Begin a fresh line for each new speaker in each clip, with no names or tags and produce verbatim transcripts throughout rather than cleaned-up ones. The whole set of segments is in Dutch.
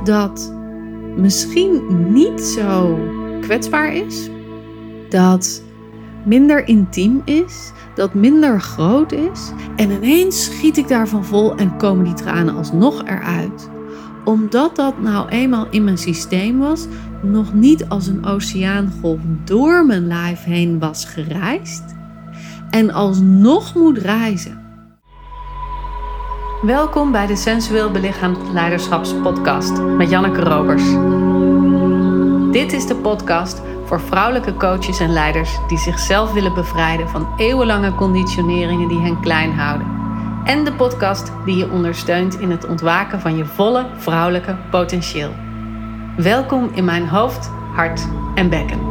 dat misschien niet zo kwetsbaar is, dat minder intiem is, dat minder groot is. En ineens schiet ik daarvan vol en komen die tranen alsnog eruit. Omdat dat nou eenmaal in mijn systeem was, nog niet als een oceaangolf door mijn lijf heen was gereisd en alsnog moet reizen. Welkom bij de Sensueel Belichaamd Leiderschapspodcast met Janneke Robers. Dit is de podcast voor vrouwelijke coaches en leiders die zichzelf willen bevrijden van eeuwenlange conditioneringen die hen klein houden. En de podcast die je ondersteunt in het ontwaken van je volle vrouwelijke potentieel. Welkom in mijn hoofd, hart en bekken.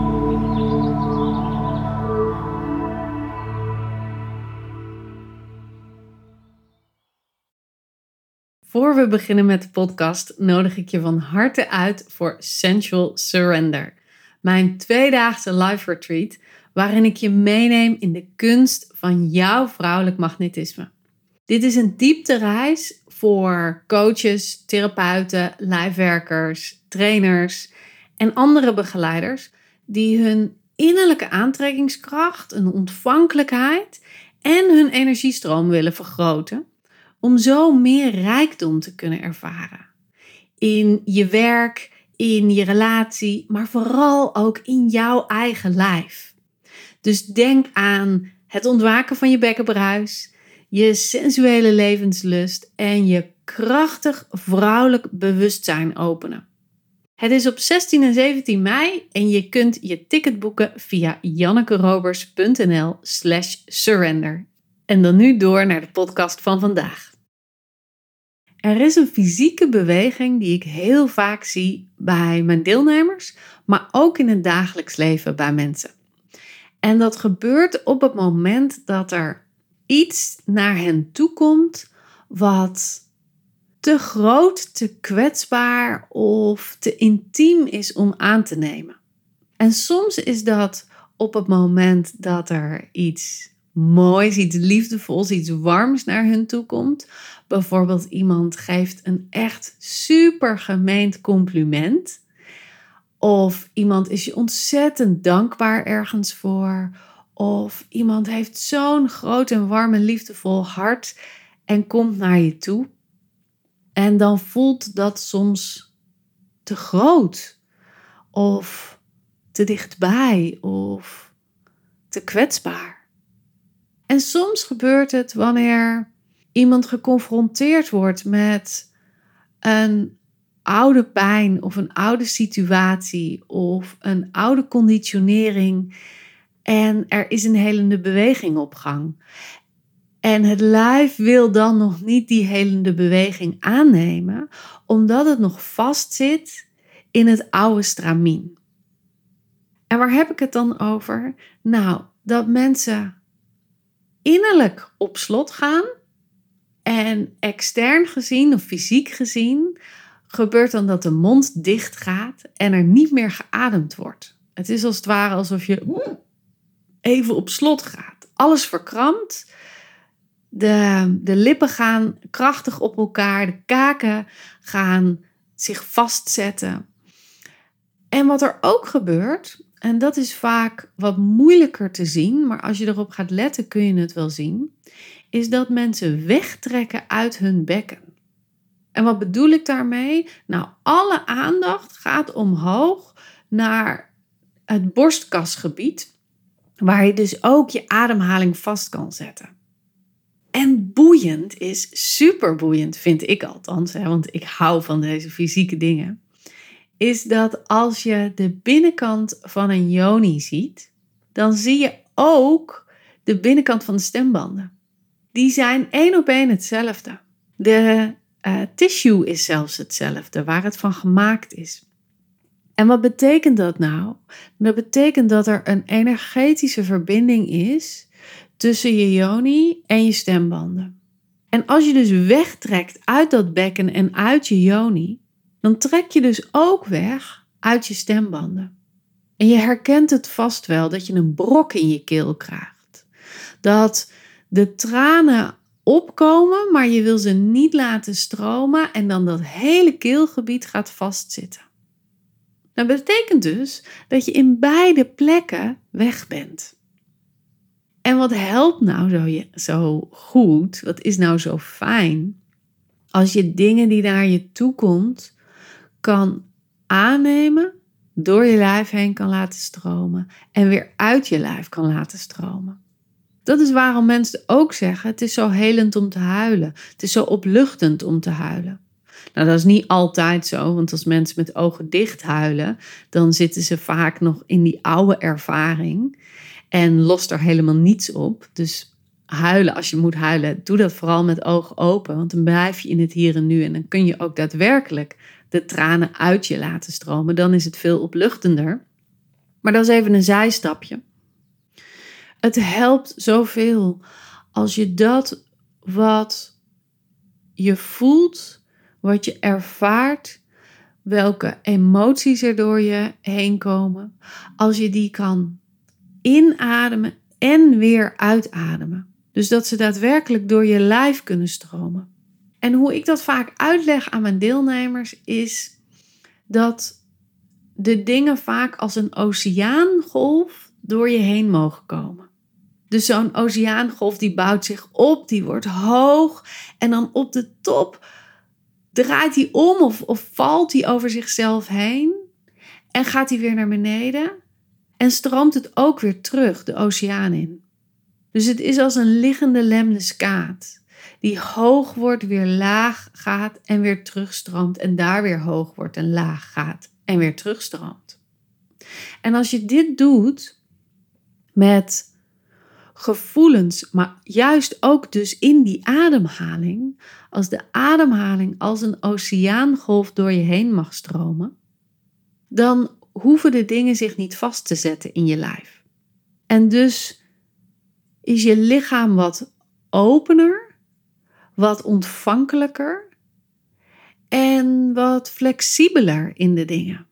Voor we beginnen met de podcast nodig ik je van harte uit voor Sensual Surrender. Mijn tweedaagse live retreat waarin ik je meeneem in de kunst van jouw vrouwelijk magnetisme. Dit is een dieptereis voor coaches, therapeuten, lijfwerkers, trainers en andere begeleiders die hun innerlijke aantrekkingskracht, een ontvankelijkheid en hun energiestroom willen vergroten. Om zo meer rijkdom te kunnen ervaren. In je werk, in je relatie, maar vooral ook in jouw eigen lijf. Dus denk aan het ontwaken van je bekkenbruis, je sensuele levenslust en je krachtig vrouwelijk bewustzijn openen. Het is op zestien en zeventien mei en je kunt je ticket boeken via jannekerobers.nl slash surrender. En dan nu door naar de podcast van vandaag. Er is een fysieke beweging die ik heel vaak zie bij mijn deelnemers, maar ook in het dagelijks leven bij mensen. En dat gebeurt op het moment dat er iets naar hen toe komt wat te groot, te kwetsbaar of te intiem is om aan te nemen. En soms is dat op het moment dat er iets moois, iets liefdevols, iets warms naar hun toe komt. Bijvoorbeeld iemand geeft een echt super gemeend compliment. Of iemand is je ontzettend dankbaar ergens voor. Of iemand heeft zo'n groot en warm en liefdevol hart en komt naar je toe. En dan voelt dat soms te groot. Of te dichtbij. Of te kwetsbaar. En soms gebeurt het wanneer iemand geconfronteerd wordt met een oude pijn of een oude situatie of een oude conditionering en er is een helende beweging op gang. En het lijf wil dan nog niet die helende beweging aannemen, omdat het nog vastzit in het oude stramien. En waar heb ik het dan over? Nou, dat mensen innerlijk op slot gaan en extern gezien of fysiek gezien gebeurt dan dat de mond dicht gaat en er niet meer geademd wordt. Het is als het ware alsof je even op slot gaat. Alles verkrampt. De, de lippen gaan krachtig op elkaar. De kaken gaan zich vastzetten. En wat er ook gebeurt, en dat is vaak wat moeilijker te zien, maar als je erop gaat letten kun je het wel zien, is dat mensen wegtrekken uit hun bekken. En wat bedoel ik daarmee? Nou, alle aandacht gaat omhoog naar het borstkasgebied, waar je dus ook je ademhaling vast kan zetten. En boeiend is, super boeiend vind ik althans, hè, want ik hou van deze fysieke dingen, is dat als je de binnenkant van een yoni ziet, dan zie je ook de binnenkant van de stembanden. Die zijn één op één hetzelfde. De uh, tissue is zelfs hetzelfde, waar het van gemaakt is. En wat betekent dat nou? Dat betekent dat er een energetische verbinding is tussen je yoni en je stembanden. En als je dus wegtrekt uit dat bekken en uit je yoni, dan trek je dus ook weg uit je stembanden. En je herkent het vast wel dat je een brok in je keel krijgt. Dat de tranen opkomen, maar je wil ze niet laten stromen en dan dat hele keelgebied gaat vastzitten. Dat betekent dus dat je in beide plekken weg bent. En wat helpt nou zo, je, zo goed, wat is nou zo fijn, als je dingen die naar je toe komt, kan aannemen, door je lijf heen kan laten stromen en weer uit je lijf kan laten stromen. Dat is waarom mensen ook zeggen, het is zo helend om te huilen. Het is zo opluchtend om te huilen. Nou, dat is niet altijd zo, want als mensen met ogen dicht huilen, dan zitten ze vaak nog in die oude ervaring en lost er helemaal niets op. Dus huilen, als je moet huilen, doe dat vooral met ogen open, want dan blijf je in het hier en nu en dan kun je ook daadwerkelijk de tranen uit je laten stromen. Dan is het veel opluchtender. Maar dat is even een zijstapje. Het helpt zoveel als je dat wat je voelt, wat je ervaart, welke emoties er door je heen komen, als je die kan inademen en weer uitademen. Dus dat ze daadwerkelijk door je lijf kunnen stromen. En hoe ik dat vaak uitleg aan mijn deelnemers is dat de dingen vaak als een oceaangolf door je heen mogen komen. Dus zo'n oceaangolf die bouwt zich op, die wordt hoog en dan op de top draait die om of, of valt die over zichzelf heen en gaat die weer naar beneden en stroomt het ook weer terug de oceaan in. Dus het is als een liggende lemniskaat die hoog wordt, weer laag gaat en weer terugstroomt en daar weer hoog wordt en laag gaat en weer terugstroomt. En als je dit doet met gevoelens, maar juist ook dus in die ademhaling, als de ademhaling als een oceaangolf door je heen mag stromen, dan hoeven de dingen zich niet vast te zetten in je lijf. En dus is je lichaam wat opener, wat ontvankelijker en wat flexibeler in de dingen.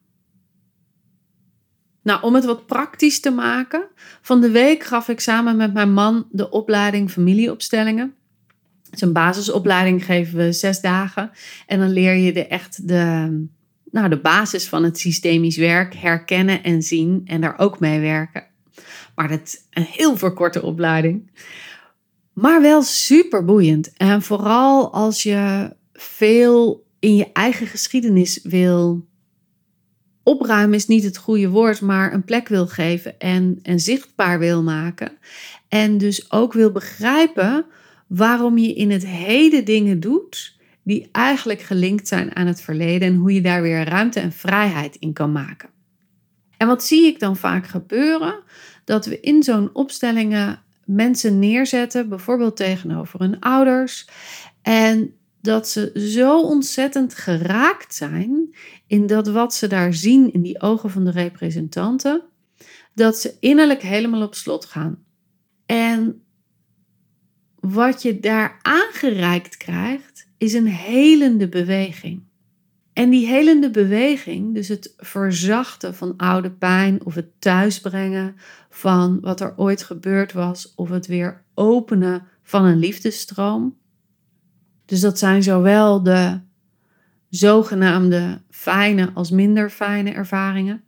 Nou, om het wat praktisch te maken, van de week gaf ik samen met mijn man de opleiding familieopstellingen. Het is een basisopleiding, geven we zes dagen. En dan leer je de echt de, nou, de basis van het systemisch werk herkennen en zien en daar ook mee werken. Maar dat is een heel verkorte opleiding. Maar wel super boeiend. En vooral als je veel in je eigen geschiedenis wil opruimen, is niet het goede woord, maar een plek wil geven en, en zichtbaar wil maken. En dus ook wil begrijpen waarom je in het heden dingen doet die eigenlijk gelinkt zijn aan het verleden en hoe je daar weer ruimte en vrijheid in kan maken. En wat zie ik dan vaak gebeuren? Dat we in zo'n opstellingen mensen neerzetten, bijvoorbeeld tegenover hun ouders, en dat ze zo ontzettend geraakt zijn in dat wat ze daar zien in die ogen van de representanten, dat ze innerlijk helemaal op slot gaan. En wat je daar aangereikt krijgt, is een helende beweging. En die helende beweging, dus het verzachten van oude pijn of het thuisbrengen van wat er ooit gebeurd was, of het weer openen van een liefdesstroom. Dus dat zijn zowel de zogenaamde fijne als minder fijne ervaringen.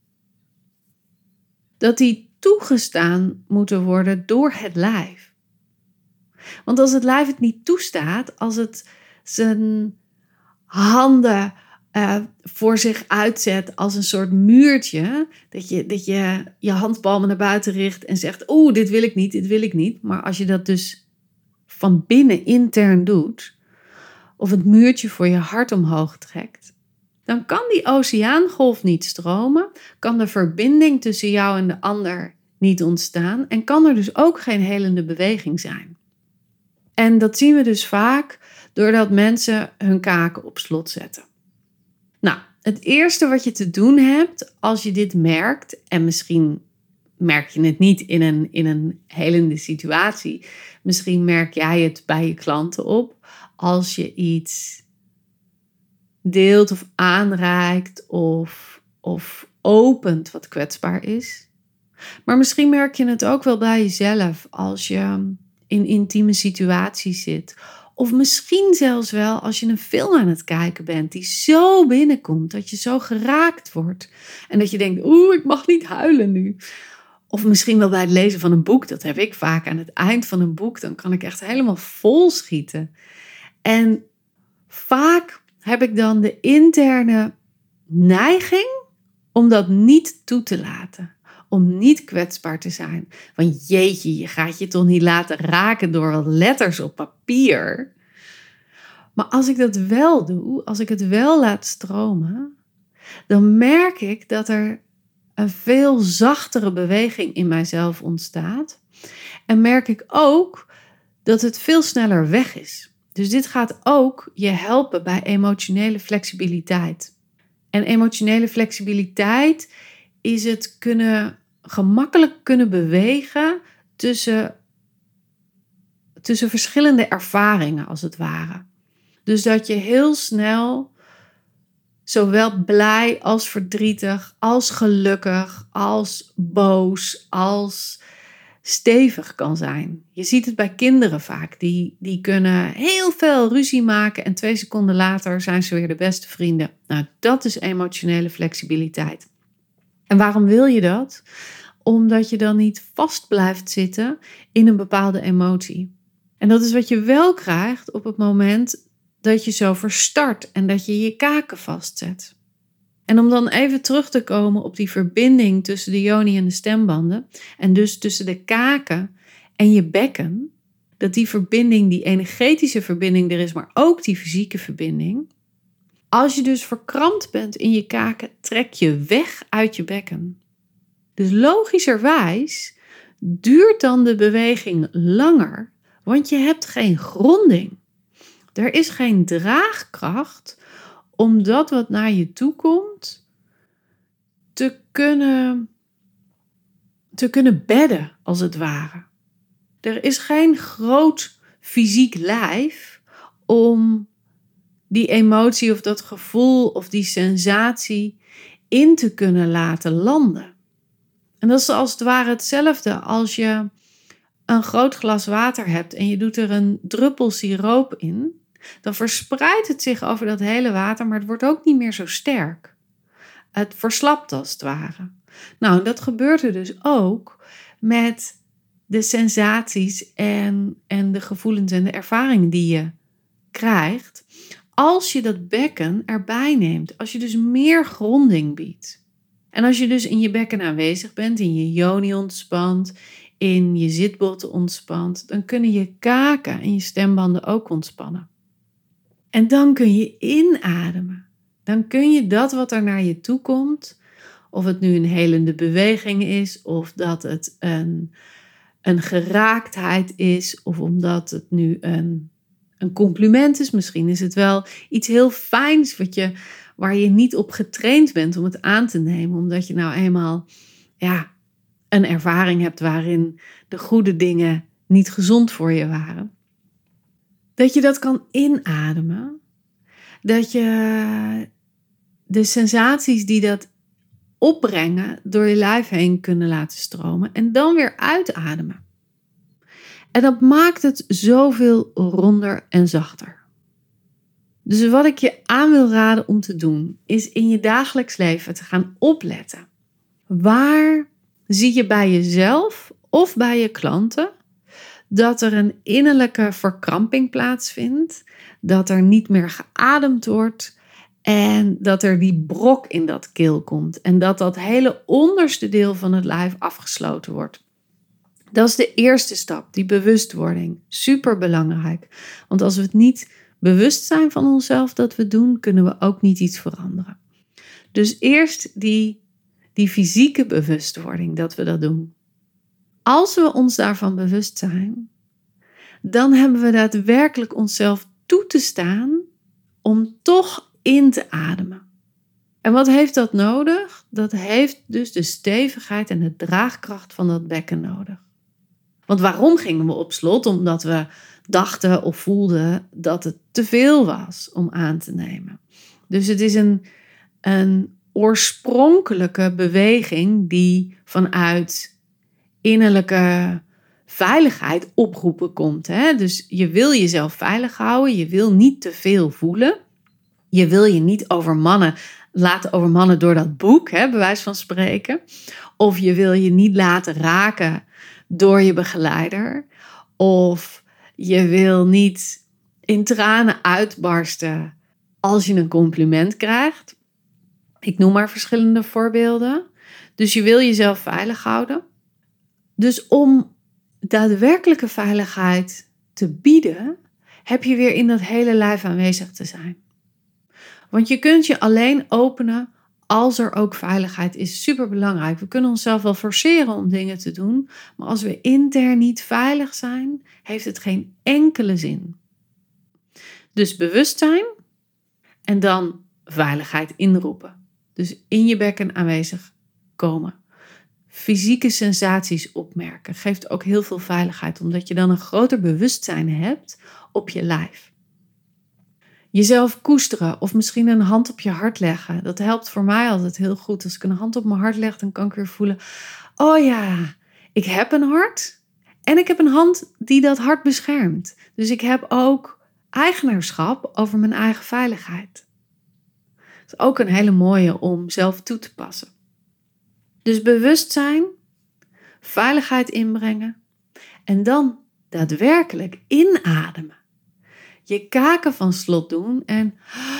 Dat die toegestaan moeten worden door het lijf. Want als het lijf het niet toestaat, als het zijn handen uh, voor zich uitzet als een soort muurtje, dat je, dat je je handpalmen naar buiten richt en zegt, oeh, dit wil ik niet, dit wil ik niet. Maar als je dat dus van binnen intern doet, of het muurtje voor je hart omhoog trekt, dan kan die oceaangolf niet stromen, kan de verbinding tussen jou en de ander niet ontstaan en kan er dus ook geen helende beweging zijn. En dat zien we dus vaak doordat mensen hun kaken op slot zetten. Nou, het eerste wat je te doen hebt als je dit merkt, en misschien merk je het niet in een, in een helende situatie, misschien merk jij het bij je klanten op, als je iets deelt of aanreikt of, of opent wat kwetsbaar is. Maar misschien merk je het ook wel bij jezelf als je in intieme situaties zit. Of misschien zelfs wel als je een film aan het kijken bent die zo binnenkomt, dat je zo geraakt wordt. En dat je denkt, oeh, ik mag niet huilen nu. Of misschien wel bij het lezen van een boek, dat heb ik vaak aan het eind van een boek. Dan kan ik echt helemaal vol schieten. En vaak heb ik dan de interne neiging om dat niet toe te laten. Om niet kwetsbaar te zijn. Want jeetje, je gaat je toch niet laten raken door wat letters op papier. Maar als ik dat wel doe, als ik het wel laat stromen, dan merk ik dat er een veel zachtere beweging in mijzelf ontstaat. En merk ik ook dat het veel sneller weg is. Dus dit gaat ook je helpen bij emotionele flexibiliteit. En emotionele flexibiliteit is het kunnen, gemakkelijk kunnen bewegen tussen, tussen verschillende ervaringen als het ware. Dus dat je heel snel zowel blij als verdrietig, als gelukkig, als boos, als stevig kan zijn. Je ziet het bij kinderen vaak. Die, die kunnen heel veel ruzie maken en twee seconden later zijn ze weer de beste vrienden. Nou, dat is emotionele flexibiliteit. En waarom wil je dat? Omdat je dan niet vast blijft zitten in een bepaalde emotie. En dat is wat je wel krijgt op het moment dat je zo verstart en dat je je kaken vastzet. En om dan even terug te komen op die verbinding tussen de yoni en de stembanden, en dus tussen de kaken en je bekken, dat die verbinding, die energetische verbinding er is, maar ook die fysieke verbinding. Als je dus verkrampt bent in je kaken, trek je weg uit je bekken. Dus logischerwijs duurt dan de beweging langer, want je hebt geen gronding. Er is geen draagkracht om dat wat naar je toe komt te kunnen, te kunnen bedden, als het ware. Er is geen groot fysiek lijf om die emotie of dat gevoel of die sensatie in te kunnen laten landen. En dat is als het ware hetzelfde als je een groot glas water hebt en je doet er een druppel siroop in. Dan verspreidt het zich over dat hele water, maar het wordt ook niet meer zo sterk. Het verslapt als het ware. Nou, dat gebeurt er dus ook met de sensaties en, en de gevoelens en de ervaringen die je krijgt. Als je dat bekken erbij neemt, als je dus meer gronding biedt. En als je dus in je bekken aanwezig bent, in je yoni ontspant, in je zitbotten ontspant, dan kunnen je kaken en je stembanden ook ontspannen. En dan kun je inademen. Dan kun je dat wat er naar je toe komt, of het nu een helende beweging is, of dat het een, een geraaktheid is, of omdat het nu een, een compliment is. Misschien is het wel iets heel fijns wat je, waar je niet op getraind bent om het aan te nemen, omdat je nou eenmaal ja, een ervaring hebt waarin de goede dingen niet gezond voor je waren. Dat je dat kan inademen. Dat je de sensaties die dat opbrengen door je lijf heen kunnen laten stromen. En dan weer uitademen. En dat maakt het zoveel ronder en zachter. Dus wat ik je aan wil raden om te doen, is in je dagelijks leven te gaan opletten. Waar zie je bij jezelf of bij je klanten dat er een innerlijke verkramping plaatsvindt, dat er niet meer geademd wordt en dat er die brok in dat keel komt en dat dat hele onderste deel van het lijf afgesloten wordt. Dat is de eerste stap, die bewustwording. Super belangrijk. Want als we het niet bewust zijn van onszelf dat we doen, kunnen we ook niet iets veranderen. Dus eerst die, die fysieke bewustwording dat we dat doen. Als we ons daarvan bewust zijn, dan hebben we daadwerkelijk onszelf toe te staan om toch in te ademen. En wat heeft dat nodig? Dat heeft dus de stevigheid en de draagkracht van dat bekken nodig. Want waarom gingen we op slot? Omdat we dachten of voelden dat het te veel was om aan te nemen. Dus het is een, een oorspronkelijke beweging die vanuit innerlijke veiligheid oproepen komt. Hè? Dus je wil jezelf veilig houden. Je wil niet te veel voelen. Je wil je niet over mannen laten overmannen door dat boek, hè, bij wijze van spreken. Of je wil je niet laten raken door je begeleider. Of je wil niet in tranen uitbarsten als je een compliment krijgt. Ik noem maar verschillende voorbeelden. Dus je wil jezelf veilig houden. Dus om daadwerkelijke veiligheid te bieden, heb je weer in dat hele lijf aanwezig te zijn. Want je kunt je alleen openen als er ook veiligheid is. Super belangrijk. We kunnen onszelf wel forceren om dingen te doen, maar als we intern niet veilig zijn, heeft het geen enkele zin. Dus bewustzijn en dan veiligheid inroepen. Dus in je bekken aanwezig komen. Fysieke sensaties opmerken geeft ook heel veel veiligheid, omdat je dan een groter bewustzijn hebt op je lijf. Jezelf koesteren of misschien een hand op je hart leggen. Dat helpt voor mij altijd heel goed. Als ik een hand op mijn hart leg, dan kan ik weer voelen, oh ja, ik heb een hart en ik heb een hand die dat hart beschermt. Dus ik heb ook eigenaarschap over mijn eigen veiligheid. Dat is ook een hele mooie om zelf toe te passen. Dus bewustzijn, veiligheid inbrengen en dan daadwerkelijk inademen. Je kaken van slot doen en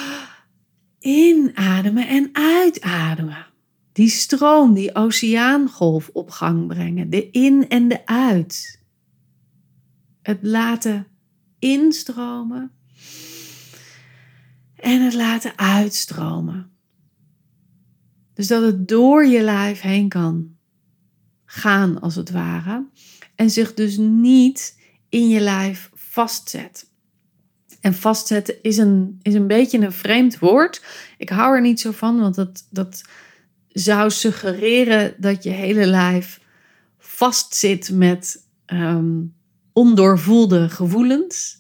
inademen en uitademen. Die stroom, die oceaangolf op gang brengen. De in en de uit. Het laten instromen en het laten uitstromen. Dus dat het door je lijf heen kan gaan als het ware. En zich dus niet in je lijf vastzet. En vastzetten is een, is een beetje een vreemd woord. Ik hou er niet zo van, want dat, dat zou suggereren dat je hele lijf vastzit met um, ondoorvoelde gevoelens.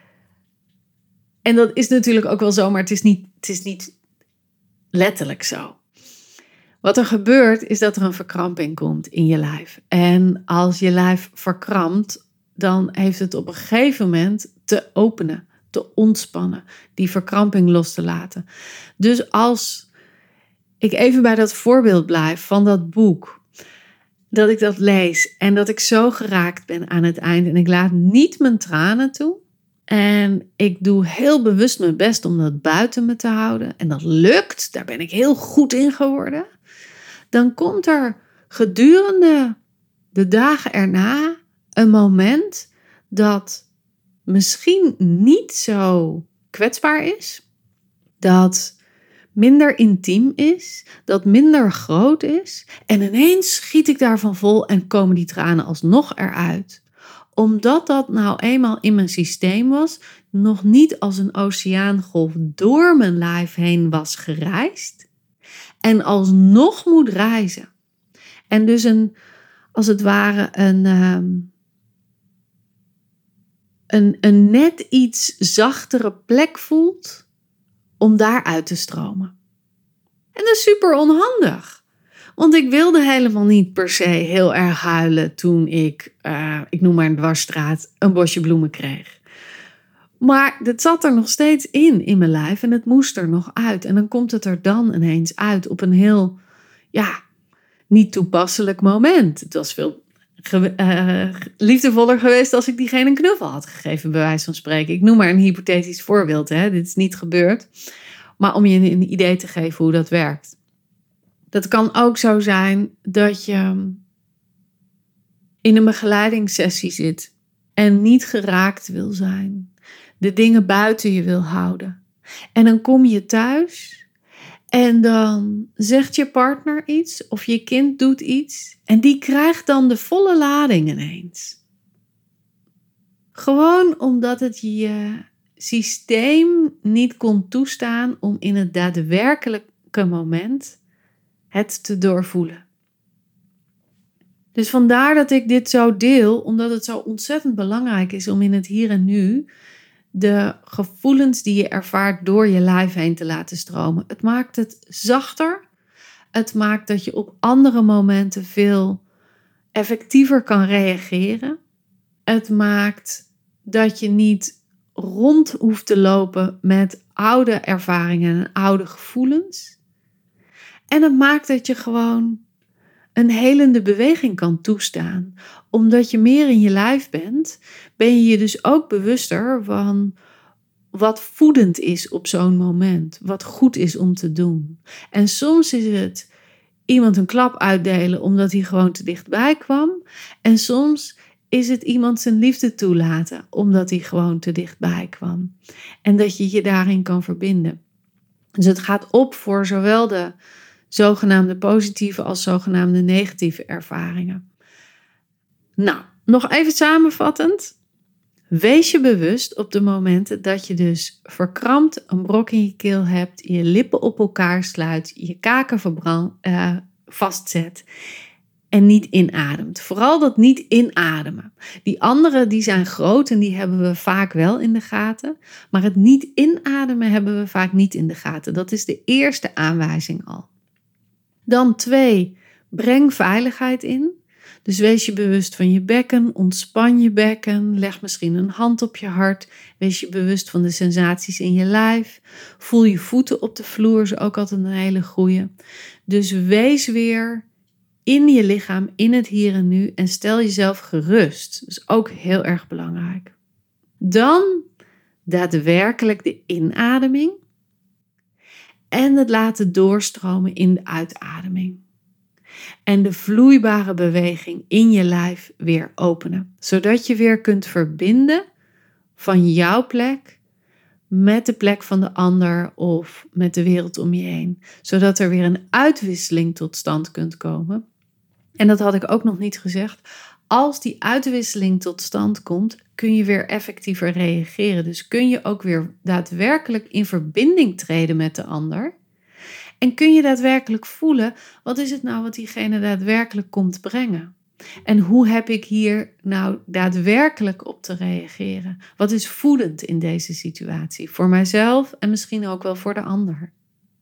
En dat is natuurlijk ook wel zo, maar het is niet, het is niet letterlijk zo. Wat er gebeurt is dat er een verkramping komt in je lijf. En als je lijf verkrampt, dan heeft het op een gegeven moment te openen. Te ontspannen, die verkramping los te laten. Dus als ik even bij dat voorbeeld blijf van dat boek, dat ik dat lees en dat ik zo geraakt ben aan het eind en ik laat niet mijn tranen toe en ik doe heel bewust mijn best om dat buiten me te houden en dat lukt, daar ben ik heel goed in geworden, dan komt er gedurende de dagen erna een moment dat misschien niet zo kwetsbaar is, dat minder intiem is, dat minder groot is. En ineens schiet ik daarvan vol en komen die tranen alsnog eruit. Omdat dat nou eenmaal in mijn systeem was, nog niet als een oceaangolf door mijn lijf heen was gereisd. En alsnog moet reizen. En dus een, als het ware een... Um, Een, een net iets zachtere plek voelt om daaruit te stromen. En dat is super onhandig. Want ik wilde helemaal niet per se heel erg huilen toen ik, uh, ik noem maar een dwarsstraat, een bosje bloemen kreeg. Maar dat zat er nog steeds in, in mijn lijf en het moest er nog uit. En dan komt het er dan ineens uit op een heel, ja, niet toepasselijk moment. Het was veel Ge- uh, liefdevoller geweest als ik diegene een knuffel had gegeven, bij wijze van spreken. Ik noem maar een hypothetisch voorbeeld. Hè? Dit is niet gebeurd. Maar om je een idee te geven hoe dat werkt. Dat kan ook zo zijn dat je in een begeleidingssessie zit en niet geraakt wil zijn. De dingen buiten je wil houden. En dan kom je thuis en dan zegt je partner iets of je kind doet iets en die krijgt dan de volle lading ineens. Gewoon omdat het je systeem niet kon toestaan om in het daadwerkelijke moment het te doorvoelen. Dus vandaar dat ik dit zo deel, omdat het zo ontzettend belangrijk is om in het hier en nu de gevoelens die je ervaart door je lijf heen te laten stromen. Het maakt het zachter. Het maakt dat je op andere momenten veel effectiever kan reageren. Het maakt dat je niet rond hoeft te lopen met oude ervaringen en oude gevoelens. En het maakt dat je gewoon een helende beweging kan toestaan. Omdat je meer in je lijf bent, ben je je dus ook bewuster van wat voedend is op zo'n moment. Wat goed is om te doen. En soms is het iemand een klap uitdelen omdat hij gewoon te dichtbij kwam. En soms is het iemand zijn liefde toelaten omdat hij gewoon te dichtbij kwam. En dat je je daarin kan verbinden. Dus het gaat op voor zowel de zogenaamde positieve als zogenaamde negatieve ervaringen. Nou, nog even samenvattend. Wees je bewust op de momenten dat je dus verkrampt een brok in je keel hebt, je lippen op elkaar sluit, je kaken verbrand, uh, vastzet en niet inademt. Vooral dat niet inademen. Die andere die zijn groot en die hebben we vaak wel in de gaten, maar het niet inademen hebben we vaak niet in de gaten. Dat is de eerste aanwijzing al. Dan twee, breng veiligheid in. Dus wees je bewust van je bekken, ontspan je bekken, leg misschien een hand op je hart. Wees je bewust van de sensaties in je lijf. Voel je voeten op de vloer, is ook altijd een hele goeie. Dus wees weer in je lichaam, in het hier en nu en stel jezelf gerust. Dat is ook heel erg belangrijk. Dan daadwerkelijk de inademing en het laten doorstromen in de uitademing. En de vloeibare beweging in je lijf weer openen. Zodat je weer kunt verbinden van jouw plek met de plek van de ander of met de wereld om je heen. Zodat er weer een uitwisseling tot stand kunt komen. En dat had ik ook nog niet gezegd. Als die uitwisseling tot stand komt, kun je weer effectiever reageren. Dus kun je ook weer daadwerkelijk in verbinding treden met de ander. En kun je daadwerkelijk voelen, wat is het nou wat diegene daadwerkelijk komt brengen? En hoe heb ik hier nou daadwerkelijk op te reageren? Wat is voedend in deze situatie? Voor mijzelf en misschien ook wel voor de ander.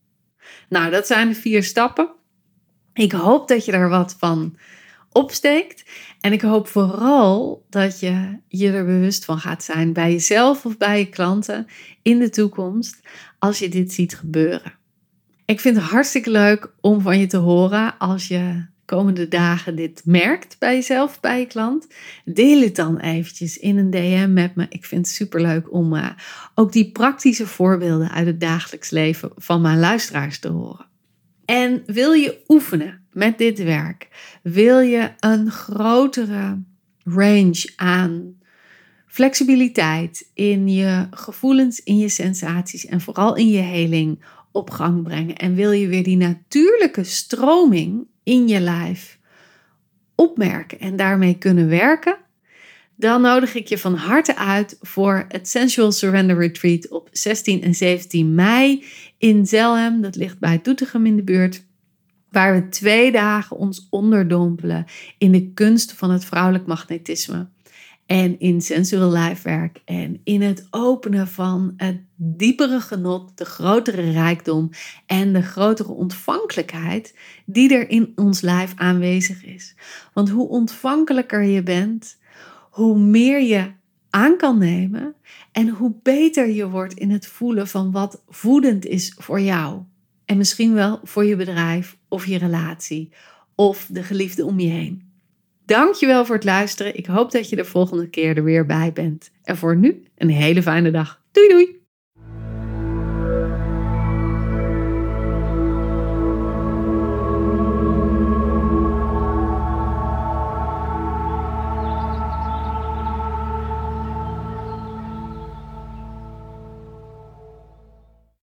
Nou, dat zijn de vier stappen. Ik hoop dat je er wat van opsteekt. En ik hoop vooral dat je je er bewust van gaat zijn bij jezelf of bij je klanten in de toekomst als je dit ziet gebeuren. Ik vind het hartstikke leuk om van je te horen als je komende dagen dit merkt bij jezelf, bij je klant. Deel het dan eventjes in een D M met me. Ik vind het superleuk om uh, ook die praktische voorbeelden uit het dagelijks leven van mijn luisteraars te horen. En wil je oefenen met dit werk? Wil je een grotere range aan flexibiliteit in je gevoelens, in je sensaties en vooral in je heling op gang brengen? En wil je weer die natuurlijke stroming in je lijf opmerken en daarmee kunnen werken? Dan nodig ik je van harte uit voor het Sensual Surrender Retreat op zestien en zeventien mei in Zelhem. Dat ligt bij Doetinchem in de buurt. Waar we twee dagen ons onderdompelen in de kunst van het vrouwelijk magnetisme. En in sensual lijfwerk en in het openen van het diepere genot, de grotere rijkdom en de grotere ontvankelijkheid die er in ons lijf aanwezig is. Want hoe ontvankelijker je bent, hoe meer je aan kan nemen en hoe beter je wordt in het voelen van wat voedend is voor jou. En misschien wel voor je bedrijf of je relatie of de geliefde om je heen. Dankjewel voor het luisteren. Ik hoop dat je de volgende keer er weer bij bent. En voor nu een hele fijne dag. Doei doei!